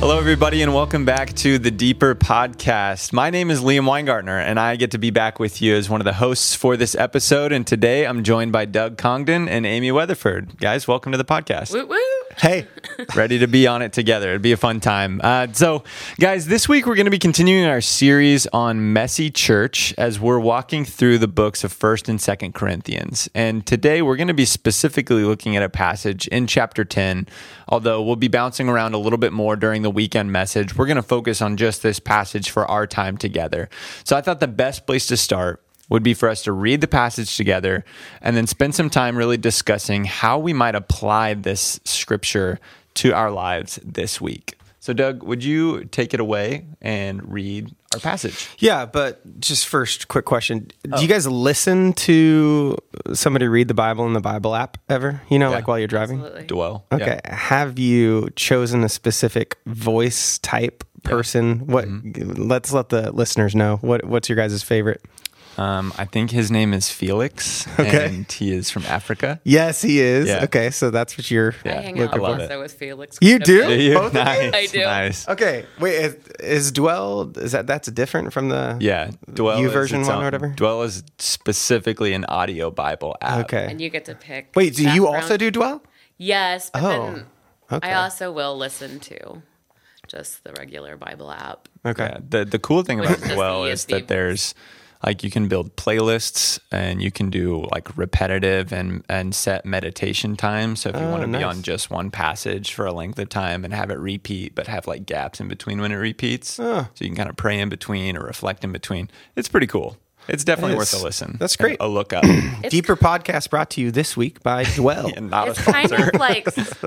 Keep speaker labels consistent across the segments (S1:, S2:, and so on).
S1: Hello, everybody, and welcome back to the Deeper Podcast. My name is Liam Weingartner, and I get to be back with you as one of the hosts for this episode. And today I'm joined by Doug Congdon and Amy Weatherford. Guys, welcome to the podcast.
S2: Woo woo.
S3: Hey.
S1: Ready to be on it together. It'd be a fun time. So, guys, this week we're going to be continuing our series on messy church as we're walking through the books of 1st and 2nd Corinthians. And today we're going to be specifically looking at a passage in chapter 10, although we'll be bouncing around a little bit more during the weekend message. We're going to focus on just this passage for our time together. So I thought the best place to start would be for us to read the passage together and then spend some time really discussing how we might apply this scripture to our lives this week. So, Doug, would you take it away and read our passage?
S3: Yeah, but just first, quick question. Do you guys listen to somebody read the Bible in the Bible app ever? You know, like while you're driving?
S2: Absolutely.
S1: Dwell.
S3: Okay.
S1: Yeah.
S3: Have you chosen a specific voice type person? What? Let's let the listeners know. What's your guys' favorite?
S1: I think his name is Felix,
S3: Okay.
S1: and he is from Africa.
S3: Yes, he is.
S1: Yeah.
S3: Okay, so that's what you're
S2: I hang
S3: looking
S2: out
S1: love
S3: for.
S1: it.
S2: also with Felix.
S3: You
S2: quite a
S3: do?
S2: bit.
S1: You?
S3: Both of you?
S1: Nice.
S2: I do.
S1: Nice.
S3: Okay, wait, is Dwell, that's different from the
S1: Yeah, Dwell
S3: U
S1: is
S3: version
S1: its
S3: one
S1: own-
S3: or whatever?
S1: Dwell is specifically an audio Bible app.
S3: Okay.
S2: And you get to pick.
S3: Wait, do you
S2: background.
S3: also do Dwell?
S2: Yes, but then
S3: Okay.
S2: I also will listen to just the regular Bible app.
S3: Okay.
S1: Yeah, the cool thing about
S2: Which is
S1: Dwell
S2: the
S1: is
S2: ESV
S1: that there's like you can build playlists and you can do like repetitive and set meditation time. So if you want to be
S3: nice.
S1: on just one passage for a length of time and have it repeat, but have like gaps in between when it repeats, so you can kind of pray in between or reflect in between. It's pretty cool. It's definitely
S3: It
S1: worth
S3: is.
S1: a listen.
S3: That's
S1: and
S3: great.
S1: a look up.
S3: Deeper Podcast brought to you this week by Dwell.
S1: And not a
S2: It's kind
S1: sponsor.
S2: of like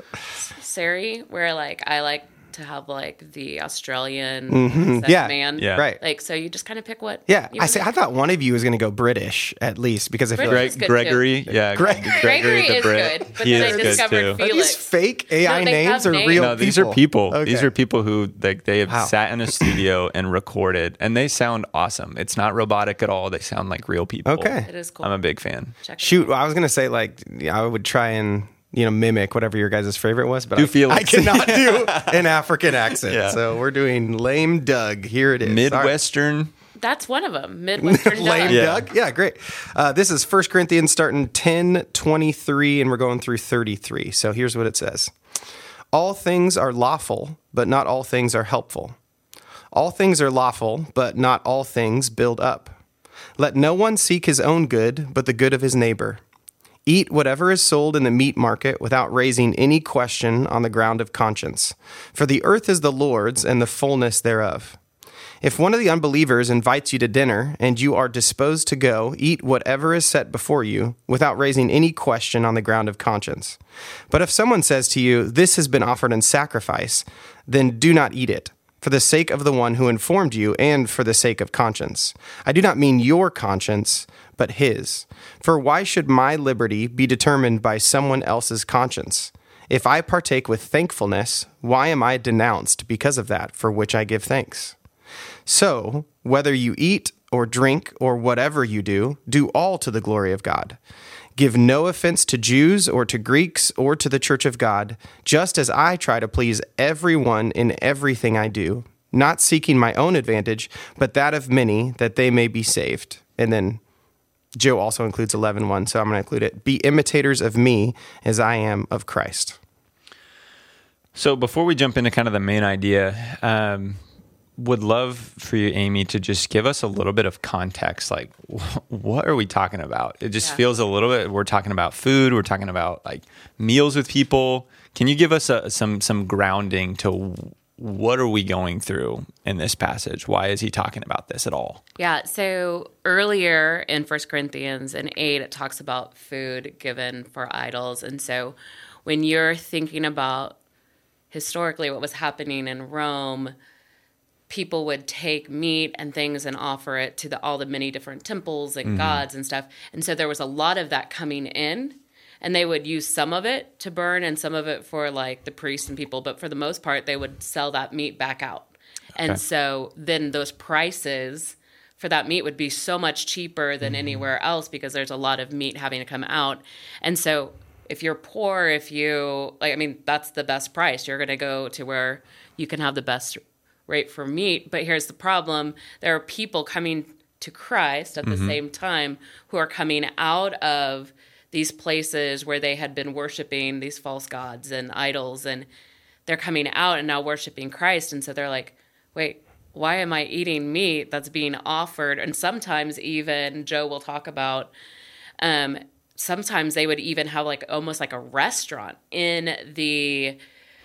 S2: Sari, where like I like to have like the Australian
S3: Yeah.
S2: man.
S1: Yeah.
S3: Right.
S2: Like, so you just kind of pick what.
S3: Yeah,
S2: you
S3: I
S2: want.
S3: thought one of you was going to go British at least because I feel
S2: British.
S3: like
S2: It's good
S1: Gregory,
S2: too.
S1: yeah,
S2: Gregory
S1: the
S2: is
S1: Brit.
S2: good, but
S1: He
S2: then I
S1: is good
S2: discovered
S1: too.
S3: are
S2: Felix.
S3: these fake AI
S2: No, they
S3: names
S2: have
S3: or
S2: names.
S3: real
S1: No,
S3: people?
S1: these are people.
S3: Okay.
S1: These are people who they have
S3: Wow.
S1: sat in a studio and recorded, and they sound awesome. It's not robotic at all. They sound like real people.
S3: Okay.
S2: It is cool.
S1: I'm a big fan.
S2: Check it
S3: Shoot,
S2: out.
S3: I was going to say like I would try and mimic whatever your guys' favorite was, but
S1: Do Felix.
S3: I cannot do an African accent.
S1: Yeah.
S3: So we're doing lame Doug. Here it is. All right.
S1: Midwestern.
S2: That's one of them. Midwestern
S3: Lame
S2: Doug.
S1: Yeah.
S3: Doug? Yeah, great. This is 1 Corinthians starting 10:23, and we're going through 33. So here's what it says. All things are lawful, but not all things are helpful. All things are lawful, but not all things build up. Let no one seek his own good, but the good of his neighbor. Eat whatever is sold in the meat market without raising any question on the ground of conscience. For the earth is the Lord's and the fullness thereof. If one of the unbelievers invites you to dinner and you are disposed to go, eat whatever is set before you without raising any question on the ground of conscience. But if someone says to you, "This has been offered in sacrifice," then do not eat it, for the sake of the one who informed you and for the sake of conscience. I do not mean your conscience, but his. For why should my liberty be determined by someone else's conscience? If I partake with thankfulness, why am I denounced because of that for which I give thanks? So, whether you eat or drink or whatever you do all to the glory of God. Give no offense to Jews or to Greeks or to the church of God, just as I try to please everyone in everything I do, not seeking my own advantage, but that of many, that they may be saved. And then Joe also includes 11:1, so I'm going to include it. Be imitators of me as I am of Christ.
S1: So before we jump into kind of the main idea, would love for you, Amy, to just give us a little bit of context. Like, what are we talking about? It just feels a little bit, we're talking about food. We're talking about like meals with people. Can you give us some grounding to what are we going through in this passage? Why is he talking about this at all?
S2: Yeah, so earlier in 1 Corinthians in 8, it talks about food given for idols. And so when you're thinking about historically what was happening in Rome, people would take meat and things and offer it to all the many different temples and gods and stuff. And so there was a lot of that coming in. And they would use some of it to burn and some of it for like the priests and people. But for the most part, they would sell that meat back out. And so then those prices for that meat would be so much cheaper than anywhere else because there's a lot of meat having to come out. And so if you're poor, if you like, I mean, that's the best price. You're going to go to where you can have the best rate for meat. But here's the problem. There are people coming to Christ at the same time who are coming out of these places where they had been worshiping these false gods and idols, and they're coming out and now worshiping Christ. And so they're like, wait, why am I eating meat that's being offered? And sometimes even Joe will talk about, sometimes they would even have like almost like a restaurant in the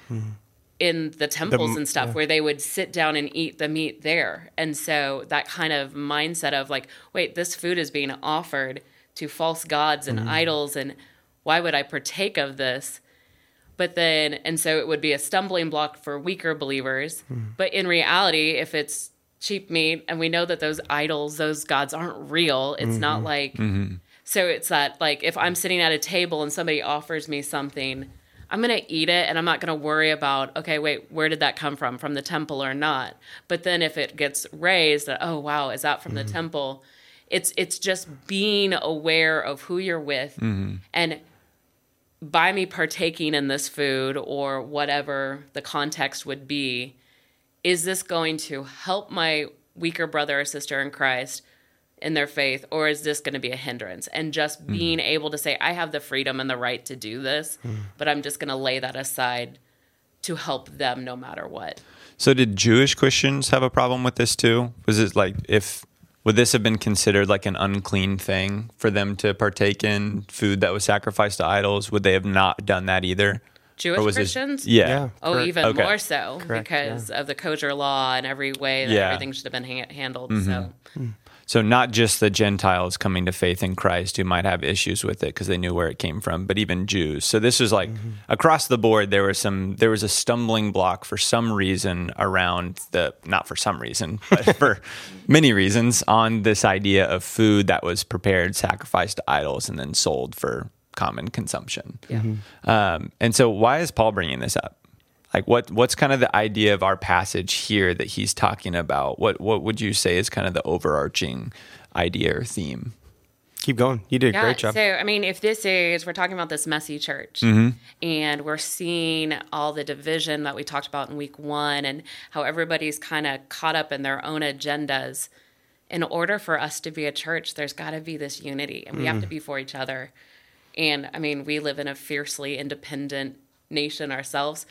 S2: temples and stuff where they would sit down and eat the meat there. And so that kind of mindset of like, wait, this food is being offered to false gods and idols, and why would I partake of this? But then, and so it would be a stumbling block for weaker believers. But in reality, if it's cheap meat and we know that those idols, those gods aren't real, it's not like, so it's that like, if I'm sitting at a table and somebody offers me something, I'm going to eat it and I'm not going to worry about, okay, wait, where did that come from the temple or not? But then if it gets raised, that, oh, wow, is that from the temple? It's just being aware of who you're with. And by me partaking in this food or whatever the context would be, is this going to help my weaker brother or sister in Christ in their faith, or is this going to be a hindrance? And just being able to say, I have the freedom and the right to do this, but I'm just going to lay that aside to help them no matter what.
S1: So did Jewish Christians have a problem with this too? Was it like, would this have been considered like an unclean thing for them to partake in food that was sacrificed to idols? Would they have not done that either?
S2: Jewish Christians?
S1: Yeah.
S2: Oh,
S3: correct.
S2: even
S1: Okay.
S2: more so, because of the kosher law and every way that everything should have been handled.
S1: So not just the Gentiles coming to faith in Christ who might have issues with it because they knew where it came from, but even Jews. So this was like across the board, there was a stumbling block for some reason around not for some reason, but for many reasons on this idea of food that was prepared, sacrificed to idols, and then sold for common consumption. And so why is Paul bringing this up? Like what's kind of the idea of our passage here that he's talking about? What would you say is kind of the overarching idea or theme?
S3: Keep going. You did a great job.
S2: So, I mean, if we're talking about this messy church and we're seeing all the division that we talked about in week 1 and how everybody's kind of caught up in their own agendas, in order for us to be a church, there's got to be this unity and we have to be for each other. And I mean, we live in a fiercely independent nation ourselves.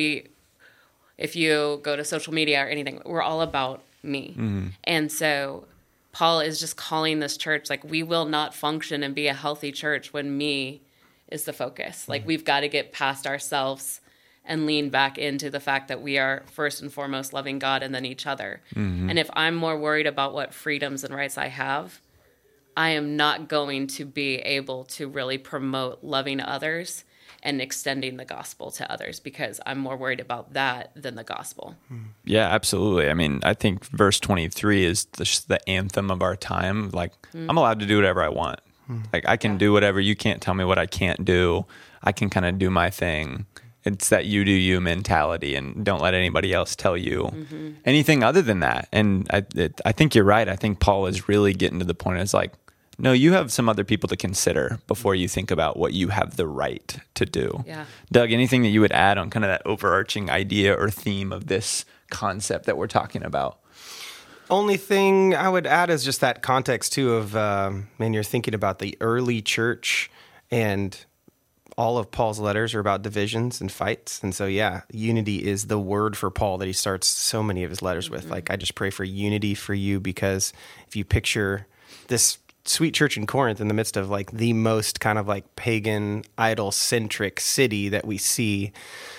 S2: If you go to social media or anything, we're all about me. And so Paul is just calling this church, like, we will not function and be a healthy church when me is the focus. Like, we've got to get past ourselves and lean back into the fact that we are first and foremost loving God and then each other. And if I'm more worried about what freedoms and rights I have, I am not going to be able to really promote loving others and extending the gospel to others, because I'm more worried about that than the gospel.
S1: Yeah, absolutely. I mean, I think verse 23 is the anthem of our time. Like, I'm allowed to do whatever I want. Like, I can do whatever. You can't tell me what I can't do. I can kind of do my thing. It's that you do you mentality, and don't let anybody else tell you anything other than that. And I think you're right. I think Paul is really getting to the point. It's like, no, you have some other people to consider before you think about what you have the right to do.
S2: Yeah.
S1: Doug, anything that you would add on kind of that overarching idea or theme of this concept that we're talking about?
S3: Only thing I would add is just that context too of, man, you're thinking about the early church, and all of Paul's letters are about divisions and fights. And so, yeah, unity is the word for Paul that he starts so many of his letters with. Like, I just pray for unity for you, because if you picture this sweet church in Corinth in the midst of like the most kind of like pagan, idol-centric city that we see,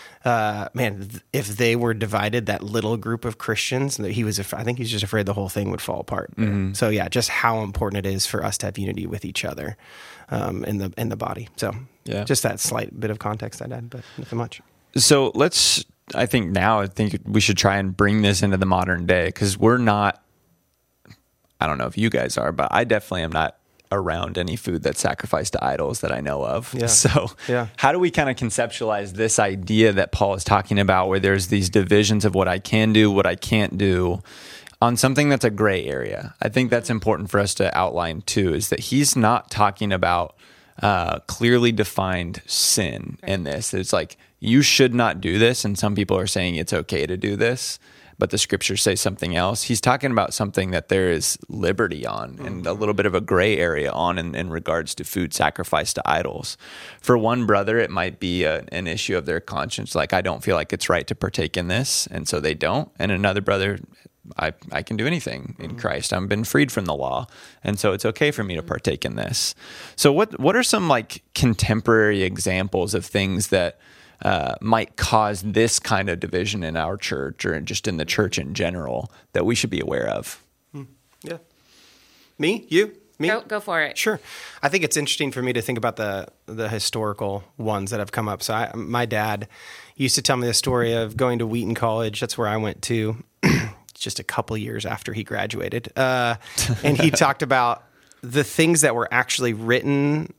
S3: if they were divided, that little group of Christians, I think he's just afraid the whole thing would fall apart. So yeah, just how important it is for us to have unity with each other in the body. So yeah, just that slight bit of context I'd add, but nothing much.
S1: So I think we should try and bring this into the modern day, because we're not, I don't know if you guys are, but I definitely am not around any food that's sacrificed to idols that I know of.
S3: Yeah.
S1: So how do we kind of conceptualize this idea that Paul is talking about, where there's these divisions of what I can do, what I can't do, on something that's a gray area? I think that's important for us to outline too, is that he's not talking about clearly defined sin in this. It's like, you should not do this, and some people are saying it's okay to do this, but the scriptures say something else. He's talking about something that there is liberty on and a little bit of a gray area on in regards to food sacrificed to idols. For one brother, it might be an issue of their conscience, like, I don't feel like it's right to partake in this, and so they don't. And another brother, I can do anything in Christ. I've been freed from the law, and so it's okay for me to partake in this. So what are some like contemporary examples of things that might cause this kind of division in our church or just in the church in general that we should be aware of?
S3: Yeah. Me? You? Me?
S2: Go for it.
S3: Sure. I think it's interesting for me to think about the historical ones that have come up. So my dad used to tell me the story of going to Wheaton College. That's where I went to just a couple years after he graduated. And he talked about the things that were actually written.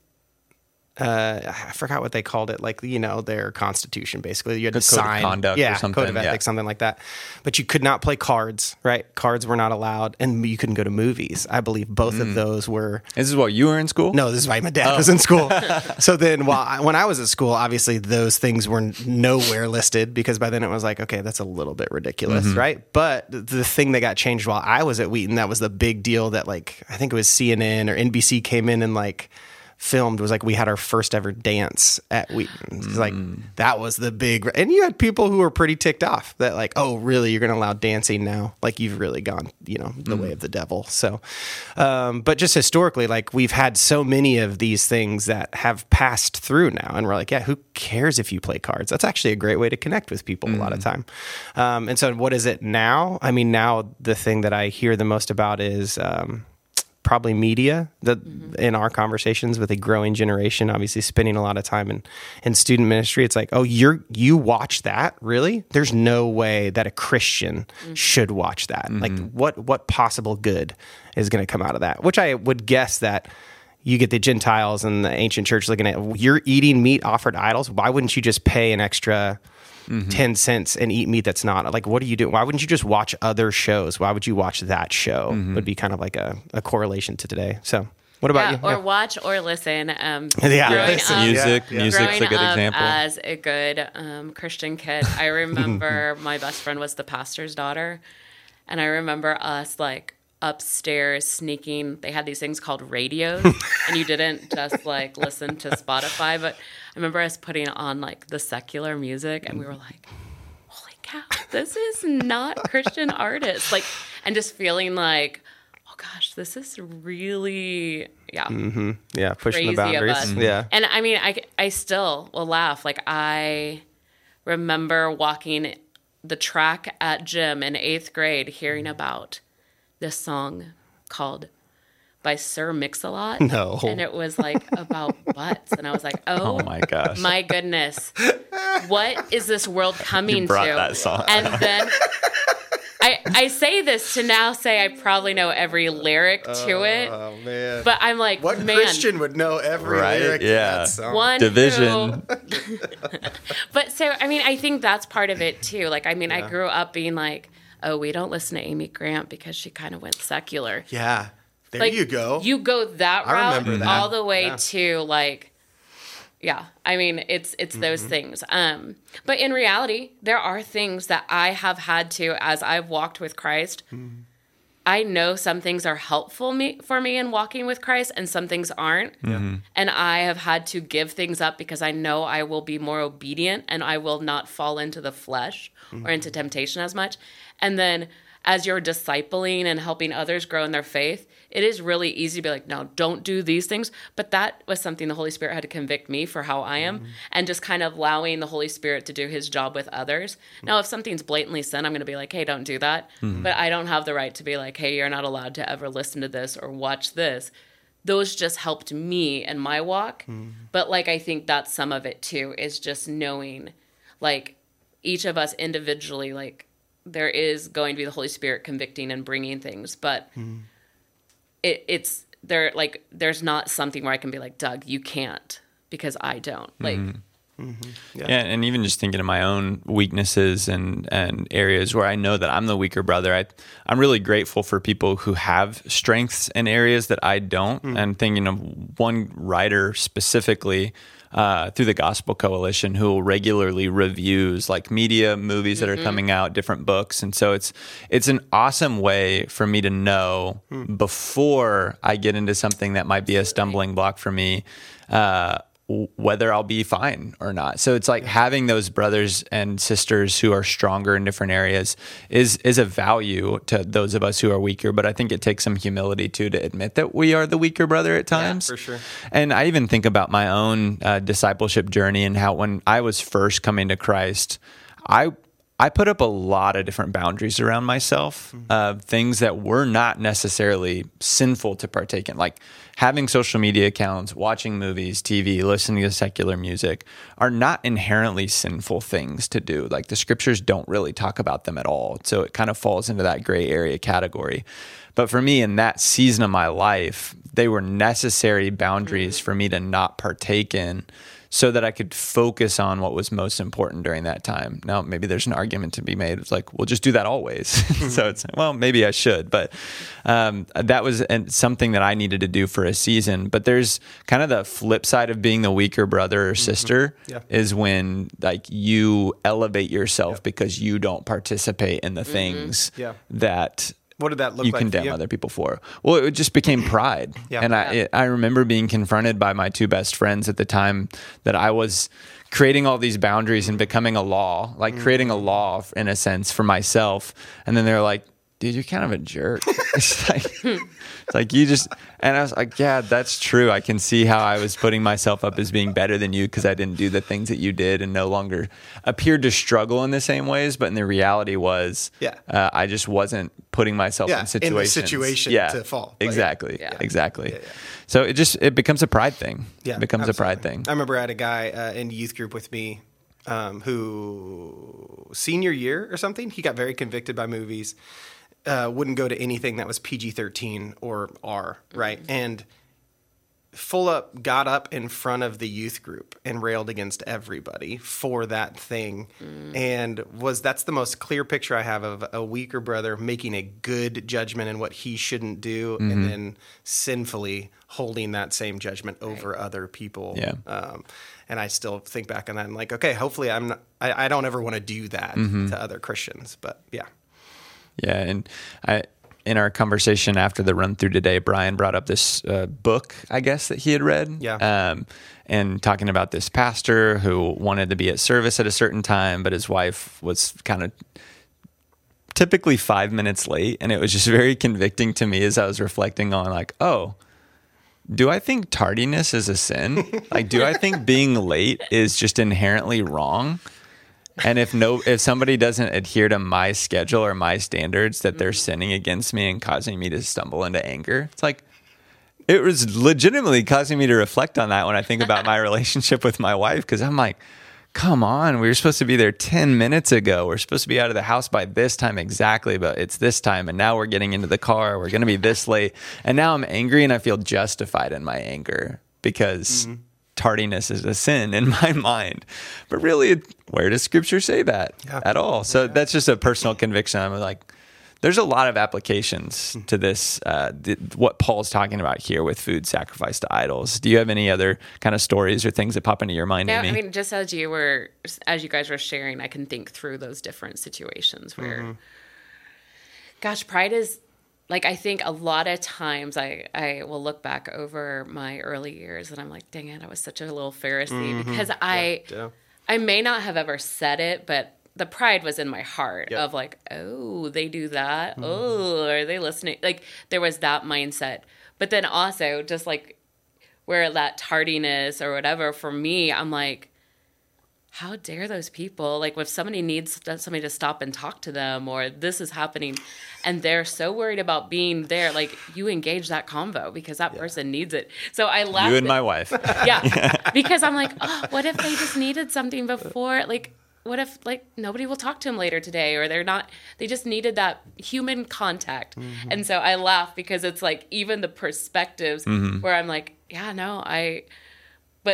S3: I forgot what they called it, like, their constitution, basically. You had to sign.
S1: Code of conduct or something.
S3: Code of ethics, something like that. But you could not play cards, right? Cards were not allowed, and you couldn't go to movies. I believe both of those were...
S1: This is what, you were in school?
S3: No, this is why my dad was in school. So then when I was at school, obviously those things were nowhere listed, because by then it was like, okay, that's a little bit ridiculous, right? But the thing that got changed while I was at Wheaton, that was the big deal that, like, I think it was CNN or NBC came in and, like, filmed, was like, we had our first ever dance at Wheaton. It's like, that was the big, and you had people who were pretty ticked off that, like, oh, really, you're going to allow dancing now? Like, you've really gone, the way of the devil. So, but just historically, like, we've had so many of these things that have passed through now, and we're like, yeah, who cares if you play cards? That's actually a great way to connect with people a lot of time. And so what is it now? I mean, now the thing that I hear the most about is, probably media, in our conversations with a growing generation, obviously spending a lot of time in student ministry. It's like, oh, you watch that? Really? There's no way that a Christian should watch that. Like, what possible good is going to come out of that? Which I would guess that you get the Gentiles and the ancient church looking at, you're eating meat offered to idols. Why wouldn't you just pay an extra 10 cents and eat meat that's not? Like, what are you doing? Why wouldn't you just watch other shows? Why would you watch that show? Would be kind of like a correlation to today. So what about you?
S2: Or watch or listen.
S1: Music's a good example.
S2: As a good Christian kid, I remember my best friend was the pastor's daughter, and I remember us, like, upstairs sneaking. They had these things called radios, and you didn't just, like, listen to Spotify, but I remember us putting on, like, the secular music, and we were like, holy cow, this is not Christian artists. Like, and just feeling like, oh gosh, this is really,
S3: pushing
S2: crazy
S3: the boundaries.
S2: Of us.
S3: Yeah.
S2: And I mean, I still will laugh. Like, I remember walking the track at gym in 8th grade, hearing about this song called by Sir Mix-a-Lot.
S3: No.
S2: And it was, like, about butts. And I was like, oh
S1: my gosh.
S2: My goodness. What is this world coming
S1: You brought
S2: to?
S1: that song.
S2: And then I say this to now say I probably know every lyric to it.
S3: Oh, man.
S2: But I'm like,
S3: what
S2: man,
S3: Christian would know every lyric to that song?
S2: one
S1: Division.
S2: But so, I mean, I think that's part of it too. Like, I mean, I grew up being like, oh, we don't listen to Amy Grant because she kind of went secular.
S3: Yeah. There
S2: Like,
S3: you go.
S2: You go that
S3: I
S2: route
S3: remember that.
S2: all the way to, like, yeah. I mean, it's those things. But in reality, there are things that I have had to, as I've walked with Christ, I know some things are helpful for me in walking with Christ, and some things aren't. And I have had to give things up because I know I will be more obedient and I will not fall into the flesh or into temptation as much. And then as you're discipling and helping others grow in their faith, it is really easy to be like, no, don't do these things. But that was something the Holy Spirit had to convict me for how I am, and just kind of allowing the Holy Spirit to do his job with others. Now, if something's blatantly sin, I'm going to be like, hey, don't do that. But I don't have the right to be like, hey, you're not allowed to ever listen to this or watch this. Those just helped me in my walk. But, like, I think that's some of it too, is just knowing, like, each of us individually, like, there is going to be the Holy Spirit convicting and bringing things, but it's there. Like, there's not something where I can be like, Doug, you can't, because I don't. Like,
S1: Yeah, and even just thinking of my own weaknesses and areas where I know that I'm the weaker brother, I'm really grateful for people who have strengths in areas that I don't. And thinking of one writer specifically through the Gospel Coalition who regularly reviews like media, movies that are coming out, different books. And so it's an awesome way for me to know before I get into something that might be a stumbling block for me, whether I'll be fine or not. So it's like having those brothers and sisters who are stronger in different areas is a value to those of us who are weaker. But I think it takes some humility too to admit that we are the weaker brother at times.
S3: Yeah, for sure.
S1: And I even think about my own discipleship journey and how when I was first coming to Christ, I put up a lot of different boundaries around myself, things that were not necessarily sinful to partake in, like having social media accounts, watching movies, TV, listening to secular music are not inherently sinful things to do. Like the scriptures don't really talk about them at all. So it kind of falls into that gray area category. But for me, in that season of my life, they were necessary boundaries for me to not partake in, so that I could focus on what was most important during that time. Now, maybe there's an argument to be made. It's like, well, just do that always. So it's, well, maybe I should. But that was something that I needed to do for a season. But there's kind of the flip side of being the weaker brother or sister is when like you elevate yourself because you don't participate in the things that
S3: what did that look like?
S1: You condemn other people for. Well, it just became pride. And I remember being confronted by my two best friends at the time that I was creating all these boundaries and becoming a law, like creating a law in a sense for myself. And then they're like, dude, you're kind of a jerk. It's like you just, and I was like, yeah, that's true. I can see how I was putting myself up as being better than you because I didn't do the things that you did and no longer appeared to struggle in the same ways. But in the reality was, I just wasn't putting myself in situations.
S3: In the situation to fall.
S1: Exactly. Exactly. So it becomes a pride thing.
S3: Yeah,
S1: it becomes a pride thing.
S3: I remember I had a guy in youth group with me who senior year or something, he got very convicted by movies. Wouldn't go to anything that was PG-13 or R, right? And got up in front of the youth group and railed against everybody for that thing. And that's the most clear picture I have of a weaker brother making a good judgment in what he shouldn't do and then sinfully holding that same judgment over other people. And I still think back on that and like, okay, hopefully I don't ever want to do that to other Christians, but yeah.
S1: Yeah, and in our conversation after the run through today, Brian brought up this book, I guess, that he had read. And talking about this pastor who wanted to be at service at a certain time, but his wife was kind of typically 5 minutes late. And it was just very convicting to me as I was reflecting on like, oh, do I think tardiness is a sin? Like, do I think being late is just inherently wrong? And if somebody doesn't adhere to my schedule or my standards, that they're sinning against me and causing me to stumble into anger. It's like, it was legitimately causing me to reflect on that when I think about my relationship with my wife. Because I'm like, come on, we were supposed to be there 10 minutes ago. We're supposed to be out of the house by this time exactly, but it's this time. And now we're getting into the car. We're going to be this late. And now I'm angry and I feel justified in my anger because tardiness is a sin in my mind. But really, where does scripture say that at all? So that's just a personal conviction. I'm like, there's a lot of applications to this, what Paul's talking about here with food sacrificed to idols. Do you have any other kind of stories or things that pop into your mind, Amy?
S2: I mean, just as you guys were sharing, I can think through those different situations where, gosh, pride is, like, I think a lot of times I will look back over my early years and I'm like, dang it, I was such a little Pharisee because I may not have ever said it, but the pride was in my heart of like, oh, they do that. Oh, are they listening? Like there was that mindset. But then also just like where that tardiness or whatever, for me, I'm like, how dare those people, like if somebody needs somebody to stop and talk to them or this is happening and they're so worried about being there, like you engage that convo because that person needs it. So I laugh.
S1: You and my wife.
S2: Because I'm like, oh, what if they just needed something before? Like, what if like nobody will talk to them later today or they just needed that human contact. And so I laugh because it's like even the perspectives where I'm like, but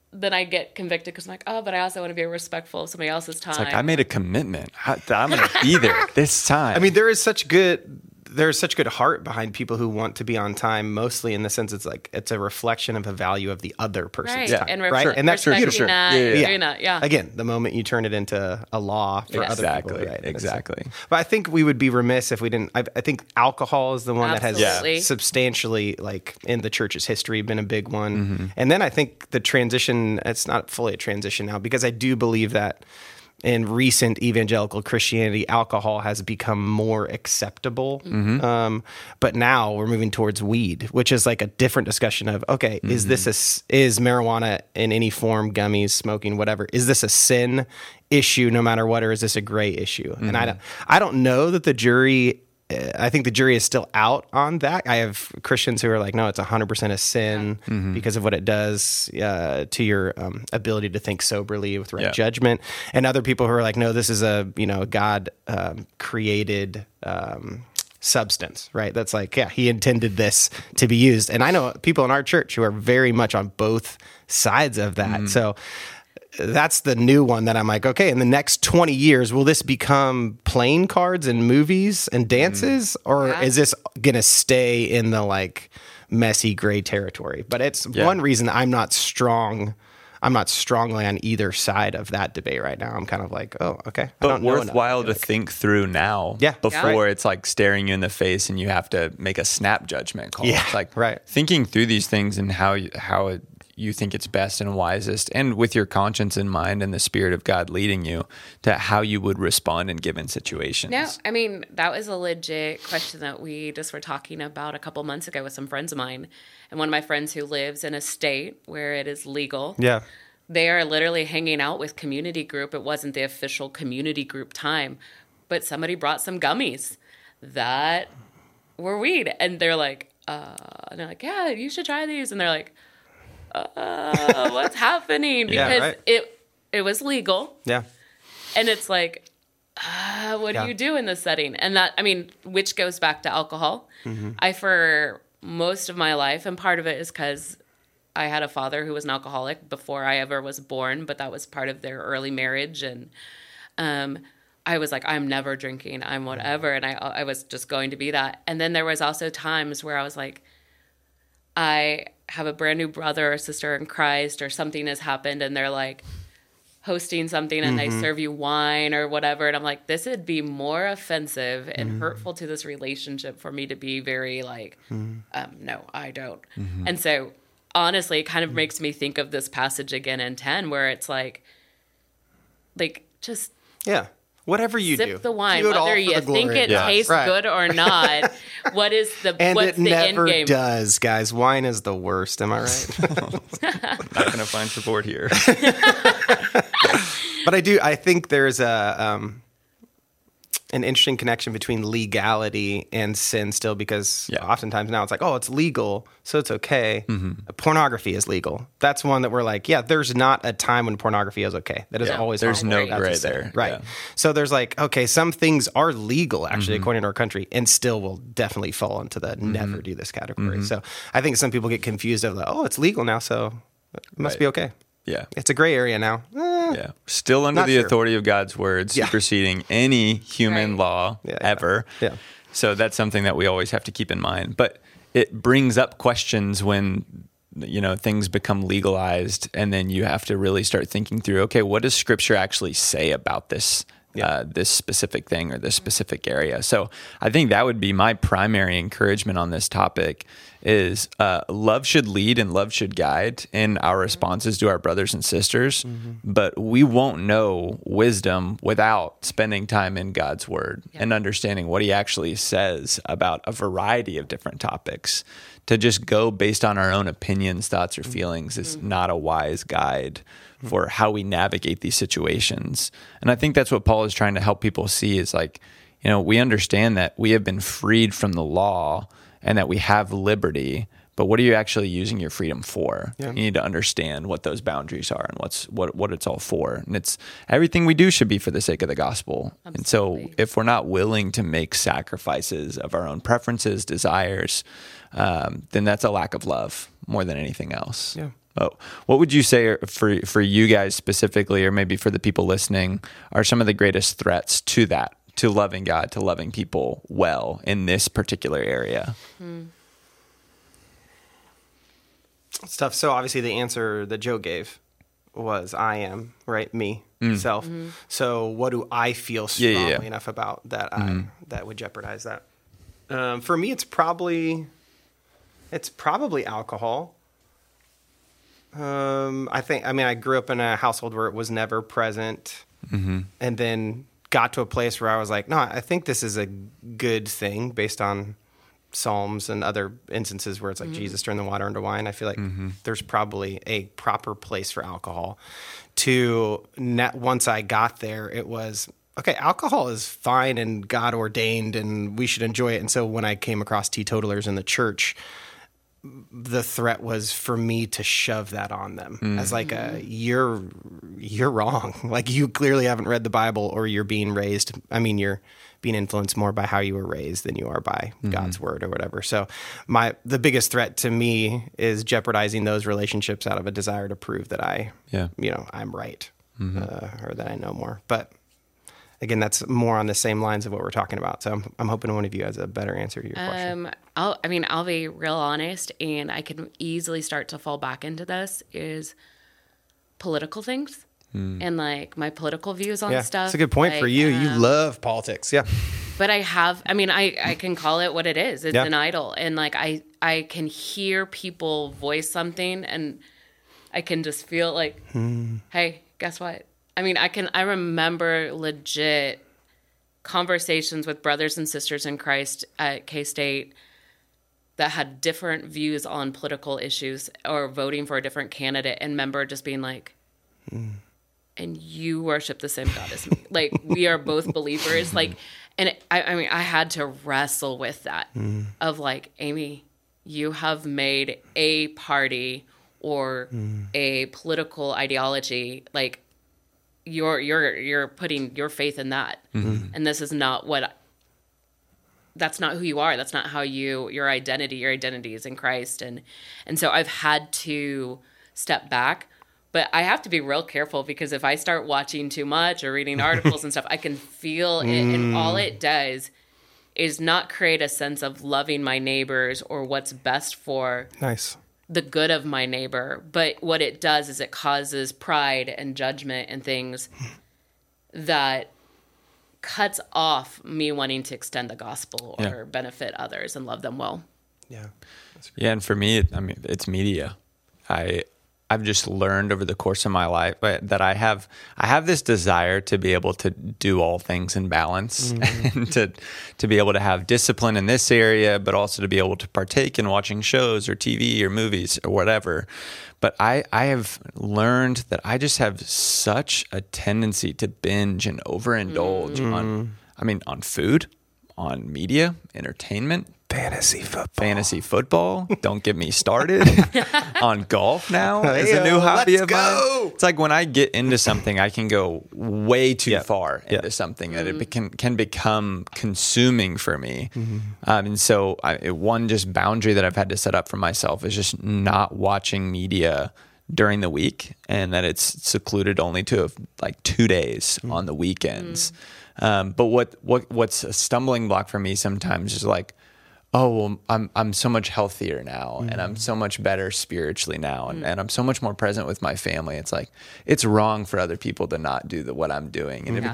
S2: then I get convicted because I'm like, oh, but I also want to be respectful of somebody else's time.
S1: It's like I made a commitment. I'm going to be there this time.
S3: I mean, there's such good heart behind people who want to be on time, mostly in the sense it's a reflection of the value of the other person's time.
S2: And
S3: right? And that's
S2: respecting that, doing that,
S3: Again, the moment you turn it into a law for other people. Right?
S1: Exactly.
S3: But I think we would be remiss if we didn't. I think alcohol is the one that
S2: Absolutely.
S3: has substantially, like in the church's history, been a big one. And then I think the transition, it's not fully a transition now, because I do believe that in recent evangelical Christianity, alcohol has become more acceptable. But now we're moving towards weed, which is like a different discussion of, okay, is marijuana in any form, gummies, smoking, whatever, is this a sin issue no matter what, or is this a gray issue? And I don't know that the jury, I think the jury is still out on that. I have Christians who are like, no, it's 100% a sin because of what it does to your ability to think soberly with right judgment. And other people who are like, no, this is a God created substance, right? That's like, he intended this to be used. And I know people in our church who are very much on both sides of that. So that's the new one that I'm like, okay, in the next 20 years, will this become playing cards in movies and dances? Or is this going to stay in the like messy gray territory? But it's one reason I'm not strongly on either side of that debate right now. I'm kind of like, oh, okay.
S1: But worthwhile to think through now before it's like staring you in the face and you have to make a snap judgment call.
S3: Yeah,
S1: it's like thinking through these things and how you think it's best and wisest, and with your conscience in mind and the Spirit of God leading you to how you would respond in given situations.
S2: No, I mean, that was a legit question that we just were talking about a couple months ago with some friends of mine. And one of my friends who lives in a state where it is legal. Yeah. They are literally hanging out with community group. It wasn't the official community group time, but somebody brought some gummies that were weed. And they're like, yeah, you should try these. And they're like, what's happening? Because it was legal. Yeah. And it's like, what do you do in this setting? And that, I mean, which goes back to alcohol. For most of my life, and part of it is because I had a father who was an alcoholic before I ever was born, but that was part of their early marriage. And I was like, I'm never drinking, I'm whatever. And I was just going to be that. And then there was also times where I was like, I have a brand new brother or sister in Christ, or something has happened and they're like hosting something and they serve you wine or whatever. And I'm like, this would be more offensive and hurtful to this relationship for me to be very like, no, I don't. And so honestly, it kind of makes me think of this passage again in 10 where it's like just
S3: whatever you
S2: sip
S3: do,
S2: the wine, whether you think it tastes good or not. What's the
S3: never
S2: end game?
S3: Does, guys. Wine is the worst. Am I right?
S1: Not going to find support here.
S3: But I think there's an interesting connection between legality and sin still, because oftentimes now it's like, oh, it's legal, so it's okay. Pornography is legal. That's one that we're like, there's not a time when pornography is okay. That is always
S1: there's no gray there.
S3: Right. Yeah. So there's like, okay, some things are legal actually according to our country and still will definitely fall into the never do this category. So I think some people get confused of like, oh, it's legal now, so it must be okay. Yeah. It's a gray area now.
S1: Still under the authority of God's word, superseding any human law ever. Yeah. So that's something that we always have to keep in mind. But it brings up questions when, things become legalized, and then you have to really start thinking through, okay, what does Scripture actually say about this this specific thing or this specific area? So I think that would be my primary encouragement on this topic is love should lead and love should guide in our responses to our brothers and sisters, but we won't know wisdom without spending time in God's word and understanding what he actually says about a variety of different topics. To just go based on our own opinions, thoughts, or feelings is not a wise guide for how we navigate these situations. And I think that's what Paul is trying to help people see is like, we understand that we have been freed from the law and that we have liberty, but what are you actually using your freedom for? You need to understand what those boundaries are and what it's all for. And it's everything we do should be for the sake of the gospel. Absolutely. And so if we're not willing to make sacrifices of our own preferences, desires, then that's a lack of love more than anything else. What would you say for you guys specifically, or maybe for the people listening, are some of the greatest threats to that, to loving God, to loving people well in this particular area?
S3: It's tough. So obviously the answer that Joe gave was I am, right? Me, self. Mm-hmm. So what do I feel strongly enough about that that would jeopardize that? For me, it's probably alcohol. I grew up in a household where it was never present, and then got to a place where I was like, no, I think this is a good thing based on Psalms and other instances where it's like Jesus turned the water into wine. I feel like there's probably a proper place for alcohol. Once I got there, it was, okay, alcohol is fine and God ordained and we should enjoy it. And so when I came across teetotalers in the church, the threat was for me to shove that on them as like you're wrong. Like you clearly haven't read the Bible, or you're being raised. I mean, you're being influenced more by how you were raised than you are by God's word or whatever. So the biggest threat to me is jeopardizing those relationships out of a desire to prove that I'm right, or that I know more. But again, that's more on the same lines of what we're talking about. So I'm hoping one of you has a better answer to your question.
S2: I'll be real honest, and I can easily start to fall back into this, is political things and like my political views on stuff.
S3: That's a good point for you. You love politics. Yeah.
S2: But I can call it what it is. It's an idol. And like, I can hear people voice something and I can just feel like, hey, guess what? I mean, I remember legit conversations with brothers and sisters in Christ at K-State that had different views on political issues or voting for a different candidate, and remember just being like, and you worship the same God as me. Like, we are both believers. Like, and I had to wrestle with that of like, Amy, you have made a party or a political ideology, like, you're putting your faith in that, and this is not that's not who you are. That's not how your identity is in Christ, and so I've had to step back, but I have to be real careful, because if I start watching too much or reading articles and stuff, I can feel it, and all it does is not create a sense of loving my neighbors or what's best for the good of my neighbor. But what it does is it causes pride and judgment and things that cuts off me wanting to extend the gospel or benefit others and love them well.
S3: Yeah.
S1: And for me, it's media. I've just learned over the course of my life that I have this desire to be able to do all things in balance, and to be able to have discipline in this area, but also to be able to partake in watching shows or TV or movies or whatever. But I have learned that I just have such a tendency to binge and overindulge on food, on media, entertainment, fantasy football. Don't get me started on golf now. It's a new hobby of mine. It's like when I get into something, I can go way too far into something that it can become consuming for me. And so one just boundary that I've had to set up for myself is just not watching media during the week, and that it's secluded only to like 2 days on the weekends. But what's a stumbling block for me sometimes is like, oh, well, I'm so much healthier now, and I'm so much better spiritually now, and I'm so much more present with my family. It's like, it's wrong for other people to not do what I'm doing, and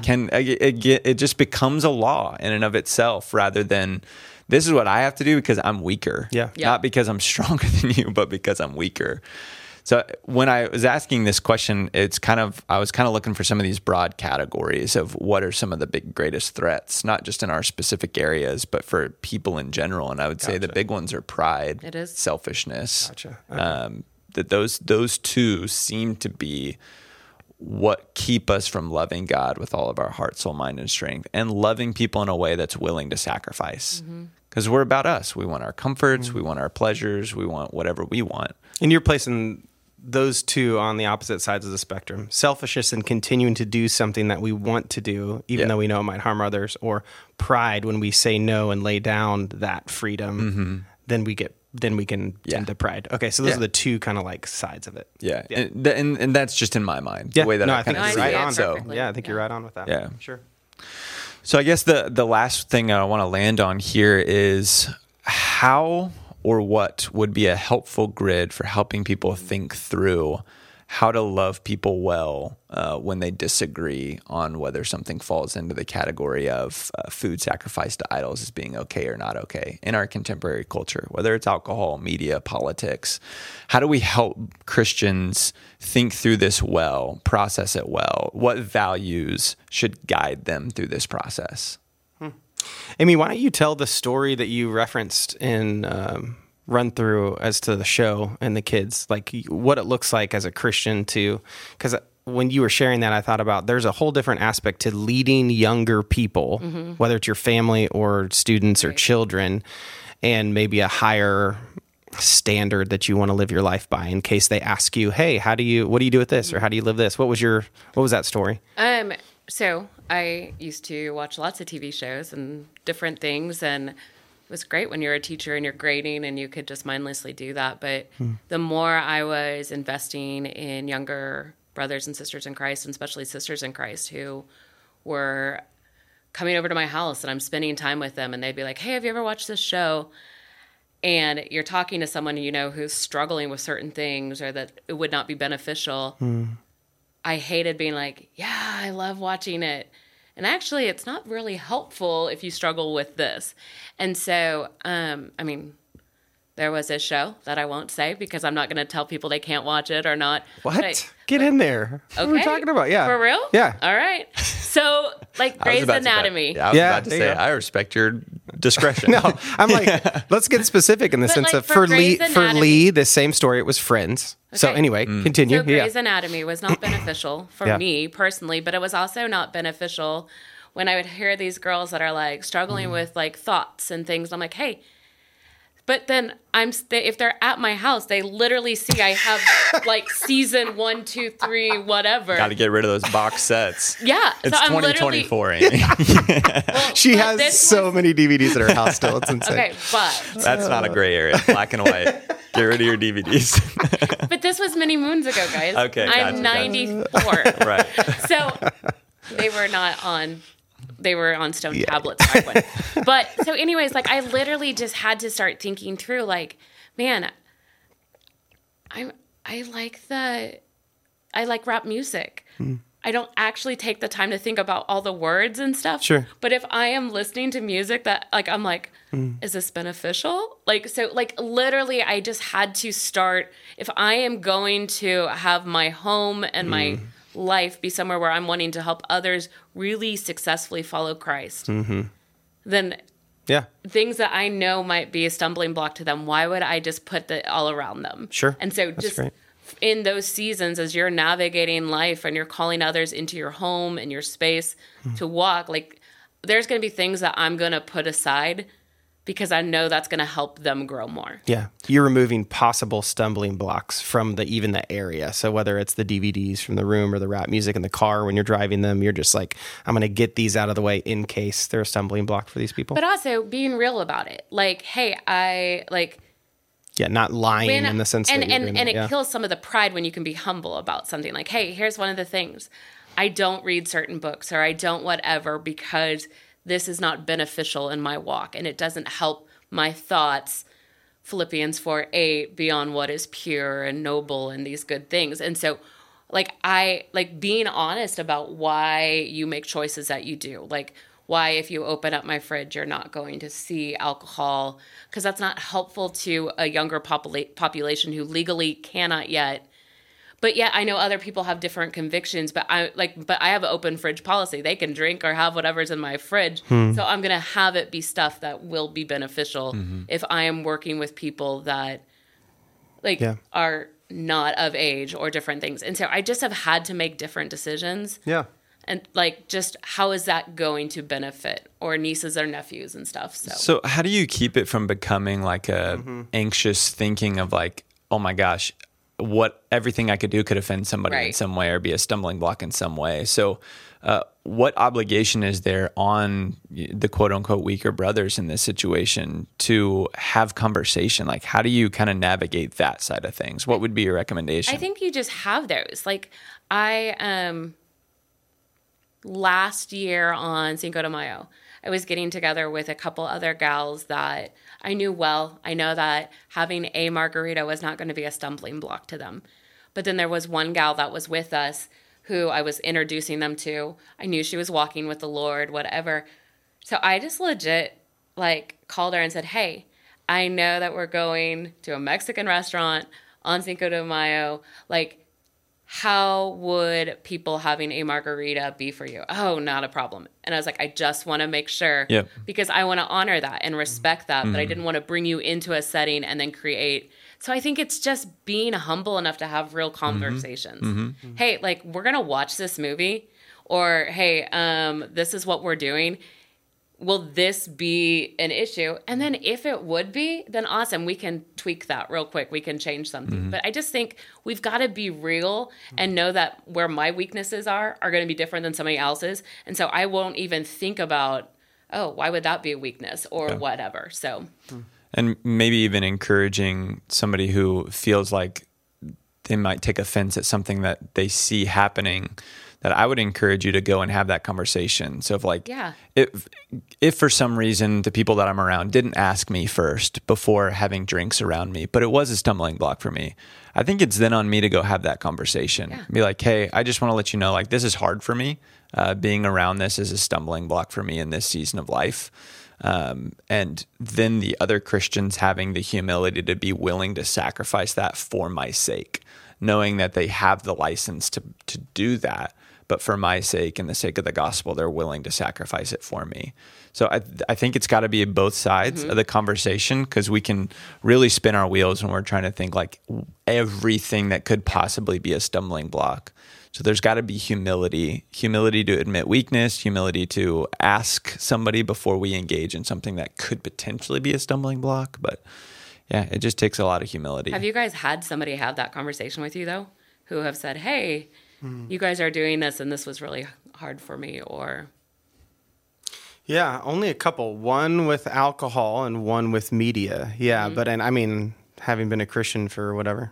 S1: it just becomes a law in and of itself, rather than this is what I have to do because I'm weaker. Not because I'm stronger than you, but because I'm weaker. So when I was asking this question, I was kind of looking for some of these broad categories of what are some of the greatest threats, not just in our specific areas, but for people in general. And I would say the big ones are pride, selfishness. Okay. That those two seem to be what keep us from loving God with all of our heart, soul, mind, and strength, and loving people in a way that's willing to sacrifice. Because we're about us. We want our comforts. We want our pleasures. We want whatever we want.
S3: And you're placing those two on the opposite sides of the spectrum. Selfishness and continuing to do something that we want to do, even though we know it might harm others, or pride when we say no and lay down that freedom, then we get then we can tend to pride. Okay, so those are the two kind of like sides of it.
S1: Yeah. And that's just in my mind,
S3: Yeah.
S1: the way that
S3: No,
S1: I
S3: I think
S1: kind of
S3: you're
S1: see
S3: right
S1: it.
S3: on.
S1: So,
S2: perfectly.
S3: Yeah, I think you're right on with that.
S1: Yeah.
S3: Sure.
S1: so I guess the last thing I want to land on here is how or what would be a helpful grid for helping people think through how to love people well when they disagree on whether something falls into the category of food sacrificed to idols as being okay or not okay in our contemporary culture, whether it's alcohol, media, politics. How do we help Christians think through this well, process it well? What values should guide them through this process?
S3: Amy, why don't you tell the story that you referenced in run through as to the show and the kids, like what it looks like as a Christian to, because when you were sharing that, I thought about there's a whole different aspect to leading younger people, whether it's your family or students or children, and maybe a higher standard that you want to live your life by in case they ask you, hey, what do you do with this? Or how do you live this? What was that story?
S2: So I used to watch lots of TV shows and different things, and it was great when you're a teacher and you're grading and you could just mindlessly do that. But the more I was investing in younger brothers and sisters in Christ, and especially sisters in Christ who were coming over to my house and I'm spending time with them, and they'd be like, hey, have you ever watched this show? And you're talking to someone, who's struggling with certain things or that it would not be beneficial. I hated being like, yeah, I love watching it. And actually, it's not really helpful if you struggle with this. And so, there was a show that I won't say because I'm not going to tell people they can't watch it or not.
S3: What? Get in there.
S2: Okay.
S3: What are we talking about? Yeah.
S2: For real?
S3: Yeah.
S2: All right. So, like Grey's Anatomy.
S1: I was about to say, I respect your discretion.
S3: No, I'm like, let's get specific in the sense
S2: like
S3: of
S2: for
S3: for Lee,
S2: Grey's
S3: for
S2: Anatomy-
S3: Lee, the same story. It was Friends. So
S2: Okay.
S3: anyway, continue.
S2: So Grey's Anatomy was not beneficial for
S3: Yeah.
S2: me personally, but it was also not beneficial when I would hear these girls that are like struggling with like thoughts and things. I'm like, hey, but then if they're at my house, they literally see I have like season 1, 2, 3, whatever.
S1: Got to get rid of those box sets.
S2: Yeah,
S1: It's
S2: so I'm
S1: 2024, Amy.
S2: well,
S3: She
S2: but
S3: has
S2: this
S3: so
S2: was-
S3: many DVDs at her house still. It's insane.
S2: Okay, but
S1: That's not a gray area. Black and white. Get rid of your DVDs.
S2: but this was many moons ago, guys.
S1: Okay,
S2: I'm
S1: gotcha.
S2: 94.
S1: Right.
S2: So they were not on. They were on stone tablets back when. But so, anyways, like I literally just had to start thinking through, like, man, I like rap music. I don't actually take the time to think about all the words and stuff.
S3: Sure.
S2: But if I am listening to music that, like, I'm like, is this beneficial? Like, so, like, literally, I just had to start. If I am going to have my home and my life be somewhere where I'm wanting to help others really successfully follow Christ, then
S3: Yeah.
S2: things that I know might be a stumbling block to them, why would I just put it all around them?
S3: Sure.
S2: And so
S3: That's
S2: just
S3: great.
S2: in those seasons, as you're navigating life and you're calling others into your home and your space to walk, like there's going to be things that I'm going to put aside because I know that's going to help them grow more.
S3: Yeah. You're removing possible stumbling blocks from even the area. So whether it's the DVDs from the room or the rap music in the car when you're driving them, you're just like, I'm going to get these out of the way in case they're a stumbling block for these people.
S2: But also being real about it. Like, hey,
S3: Yeah, not lying in the sense that you're doing
S2: and
S3: it.
S2: it
S3: Yeah.
S2: kills some of the pride when you can be humble about something. Like, hey, here's one of the things. I don't read certain books or I don't whatever because this is not beneficial in my walk and it doesn't help my thoughts. Philippians 4:8, beyond what is pure and noble and these good things. And so being honest about why you make choices that you do. Like why if you open up my fridge, you're not going to see alcohol because that's not helpful to a younger population who legally cannot yet. But yeah, I know other people have different convictions, but I have an open fridge policy. They can drink or have whatever's in my fridge. So I'm going to have it be stuff that will be beneficial if I am working with people that are not of age or different things. And so I just have had to make different decisions.
S3: Yeah.
S2: And like, just how is that going to benefit or nieces or nephews and stuff?
S1: So how do you keep it from becoming like a anxious thinking of like, oh my gosh, everything I could do could offend somebody in
S2: Right.
S1: some way or be a stumbling block in some way. So what obligation is there on the quote unquote weaker brothers in this situation to have conversation? Like, how do you kind of navigate that side of things? What would be your recommendation?
S2: I think you just have those. Like, I, last year on Cinco de Mayo, I was getting together with a couple other gals that I knew well. I know that having a margarita was not going to be a stumbling block to them. But then there was one gal that was with us who I was introducing them to. I knew she was walking with the Lord, whatever. So I just legit called her and said, hey, I know that we're going to a Mexican restaurant on Cinco de Mayo. How would people having a margarita be for you? Oh, not a problem. And I was like, I just want to make sure because I want to honor that and respect that, but I didn't want to bring you into a setting and then create. So I think it's just being humble enough to have real conversations. Hey, we're going to watch this movie, or hey, this is what we're doing. Will this be an issue? And then if it would be, then awesome. We can tweak that real quick. We can change something. But I just think we've got to be real and know that where my weaknesses are going to be different than somebody else's. And so I won't even think about, oh, why would that be a weakness or whatever. So,
S1: and maybe even encouraging somebody who feels like they might take offense at something that they see happening, that I would encourage you to go and have that conversation. So if for some reason the people that I'm around didn't ask me first before having drinks around me, but it was a stumbling block for me, I think it's then on me to go have that conversation. Yeah. Be like, hey, I just want to let you know, this is hard for me. Being around this is a stumbling block for me in this season of life. And then the other Christians having the humility to be willing to sacrifice that for my sake, knowing that they have the license to do that. But for my sake and the sake of the gospel, they're willing to sacrifice it for me. So I think it's got to be both sides of the conversation, because we can really spin our wheels when we're trying to think everything that could possibly be a stumbling block. So there's got to be humility to admit weakness, humility to ask somebody before we engage in something that could potentially be a stumbling block. But yeah, it just takes a lot of humility.
S2: Have you guys had somebody have that conversation with you, though, who have said, hey, you guys are doing this and this was really hard for me? Or
S3: yeah, only a couple. One with alcohol and one with media. Yeah, but having been a Christian for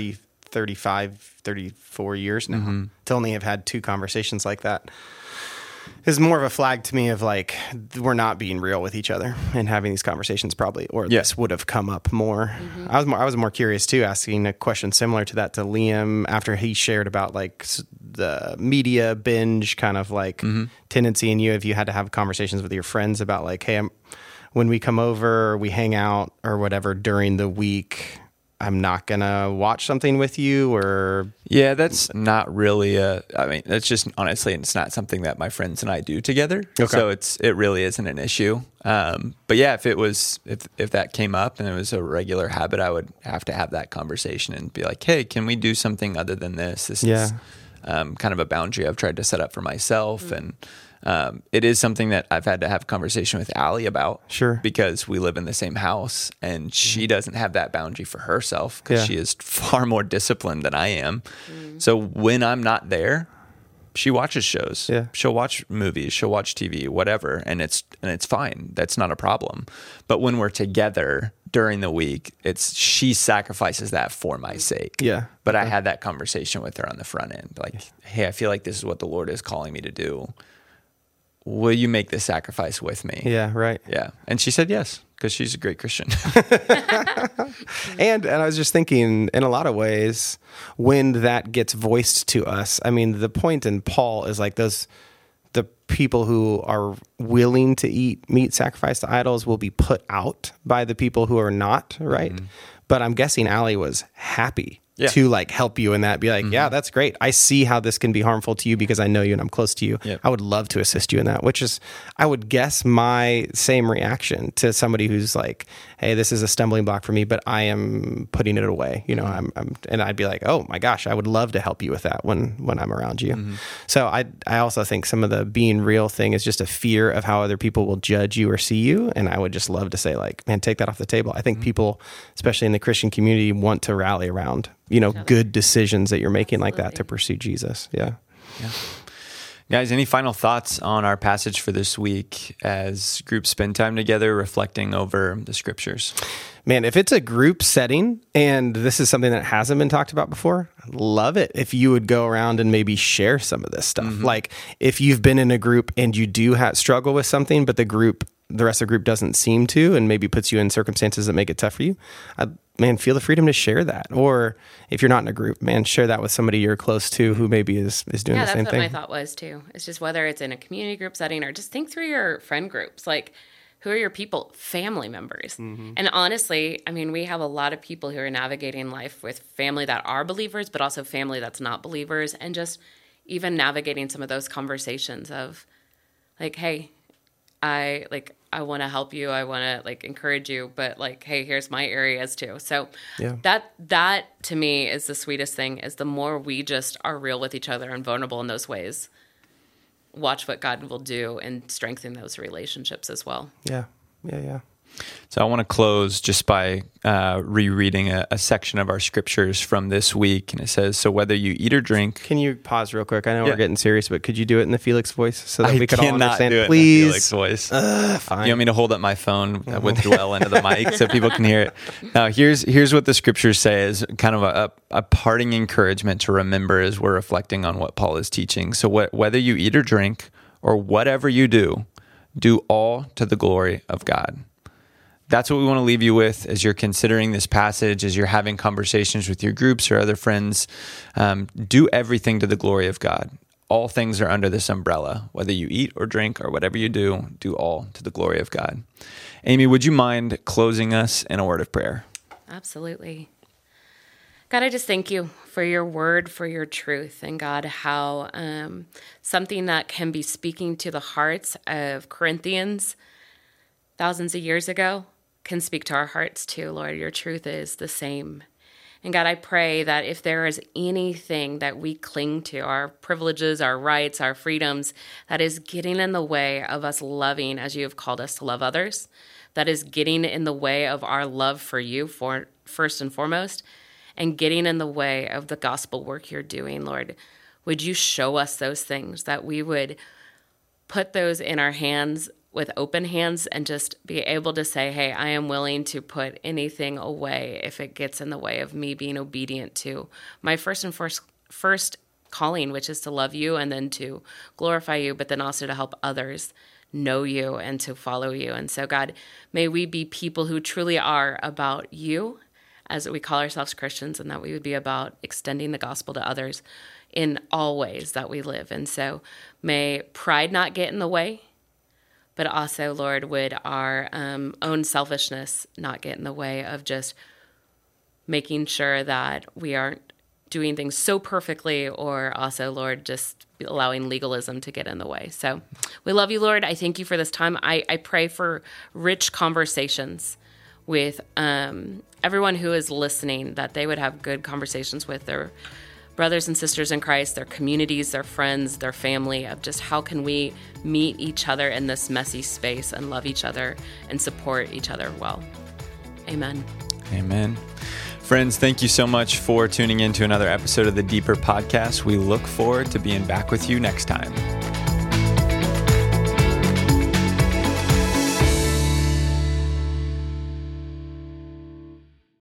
S3: 35, 34 years now, to only have had two conversations like that is more of a flag to me of we're not being real with each other and having these conversations probably, or this would have come up more. I was more curious too, asking a question similar to that to Liam after he shared about the media binge kind of tendency in you, if you had to have conversations with your friends about hey, when we come over or we hang out or whatever during the week, I'm not going to watch something with you, or...
S1: Yeah, that's not really that's just, honestly, it's not something that my friends and I do together. Okay. So it really isn't an issue. But yeah, if that came up and it was a regular habit, I would have to have that conversation and be like, hey, can we do something other than this? This is kind of a boundary I've tried to set up for myself. And it is something that I've had to have a conversation with Allie about.
S3: Sure.
S1: Because we live in the same house and she doesn't have that boundary for herself because she is far more disciplined than I am. So when I'm not there, she watches shows. Yeah. She'll watch movies, she'll watch TV, whatever, and it's fine. That's not a problem. But when we're together during the week, she sacrifices that for my sake.
S3: Yeah.
S1: But I had that conversation with her on the front end. Hey, I feel like this is what the Lord is calling me to do. Will you make this sacrifice with me?
S3: Yeah, right.
S1: Yeah. And she said yes, because she's a great Christian.
S3: And I was just thinking, in a lot of ways, when that gets voiced to us, the point in Paul is the people who are willing to eat meat sacrificed to idols will be put out by the people who are not, right? But I'm guessing Allie was happy to help you in that, be yeah, that's great. I see how this can be harmful to you because I know you and I'm close to you. Yep. I would love to assist you in that, which is, I would guess, my same reaction to somebody who's hey, this is a stumbling block for me, but I am putting it away. And I'd be oh my gosh, I would love to help you with that when I'm around you. So I also think some of the being real thing is just a fear of how other people will judge you or see you. And I would just love to say man, take that off the table. I think people, especially in the Christian community, want to rally around good decisions that you're making like that to pursue Jesus. Yeah.
S1: Guys, any final thoughts on our passage for this week as groups spend time together reflecting over the scriptures?
S3: Man, if it's a group setting and this is something that hasn't been talked about before, I'd love it if you would go around and maybe share some of this stuff. Like if you've been in a group and you do struggle with something, but the rest of the group doesn't seem to, and maybe puts you in circumstances that make it tough for you, man, feel the freedom to share that. Or if you're not in a group, man, share that with somebody you're close to who maybe is doing the same thing.
S2: Yeah, that's what my thought was too. It's just whether it's in a community group setting or just think through your friend groups. Like, who are your people? Family members. And honestly, I mean, we have a lot of people who are navigating life with family that are believers, but also family that's not believers. And just even navigating some of those conversations of like, hey, I want to help you. I want to encourage you, but hey, here's my areas too. So that to me is the sweetest thing, is the more we just are real with each other and vulnerable in those ways, watch what God will do and strengthen those relationships as well.
S3: Yeah.
S1: So I want to close just by rereading a section of our scriptures from this week. And it says, so whether you eat or drink.
S3: Can you pause real quick? I know we're getting serious, but could you do it in the Felix voice so that we could all
S1: cannot
S3: understand?
S1: Do it
S3: Please.
S1: in the Felix voice.
S3: Fine.
S1: You want me to hold up my phone with Dwell into the mic so people can hear it? Now, here's what the scriptures say is kind of a parting encouragement to remember as we're reflecting on what Paul is teaching. So whether you eat or drink or whatever you do all to the glory of God. That's what we want to leave you with as you're considering this passage, as you're having conversations with your groups or other friends. Do everything to the glory of God. All things are under this umbrella. Whether you eat or drink or whatever you do all to the glory of God. Amy, would you mind closing us in a word of prayer?
S2: Absolutely. God, I just thank you for your word, for your truth, and God, how something that can be speaking to the hearts of Corinthians thousands of years ago can speak to our hearts too, Lord. Your truth is the same. And God, I pray that if there is anything that we cling to, our privileges, our rights, our freedoms, that is getting in the way of us loving as you have called us to love others, that is getting in the way of our love for you first and foremost, and getting in the way of the gospel work you're doing, Lord, would you show us those things, that we would put those in our hands with open hands and just be able to say, hey, I am willing to put anything away if it gets in the way of me being obedient to my first calling, which is to love you and then to glorify you, but then also to help others know you and to follow you. And so, God, may we be people who truly are about you as we call ourselves Christians, and that we would be about extending the gospel to others in all ways that we live. And so may pride not get in the way, but also, Lord, would our own selfishness not get in the way of just making sure that we aren't doing things so perfectly, or also, Lord, just allowing legalism to get in the way. So we love you, Lord. I thank you for this time. I pray for rich conversations with everyone who is listening, that they would have good conversations with their brothers and sisters in Christ, their communities, their friends, their family, of just how can we meet each other in this messy space and love each other and support each other well. Amen.
S1: Amen. Friends, thank you so much for tuning in to another episode of the Deeper Podcast. We look forward to being back with you next time.